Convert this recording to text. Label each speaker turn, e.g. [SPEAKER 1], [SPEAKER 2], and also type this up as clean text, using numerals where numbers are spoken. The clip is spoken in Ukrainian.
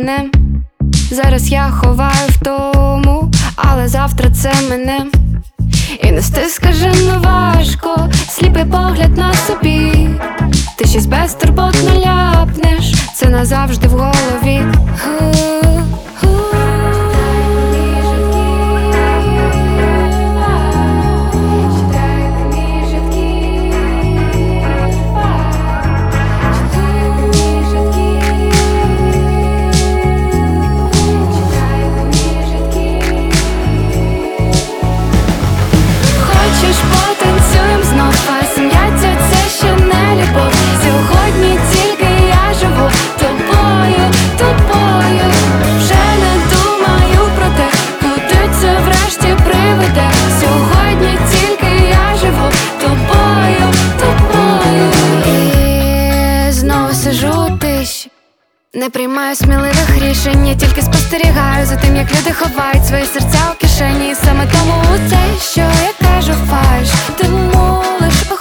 [SPEAKER 1] мене. Зараз я ховаю втому, але завтра це мене. І нести скажено важко, сліпий погляд на собі. Ти щось безтурботно ляпнеш, це назавжди в голові. Потанцюєм знов, а сім'яття це ще не любов. Сьогодні тільки я живу тобою, тобою. Вже не думаю про те, куди це врешті приведе. Сьогодні тільки я живу тобою, тобою. І знову сижу у тиші, не приймаю сміливих рішень, я тільки спостерігаю за тим, як люди ховають свої серця у кишені. І саме тому це, що я кажу фальш, ти мулиш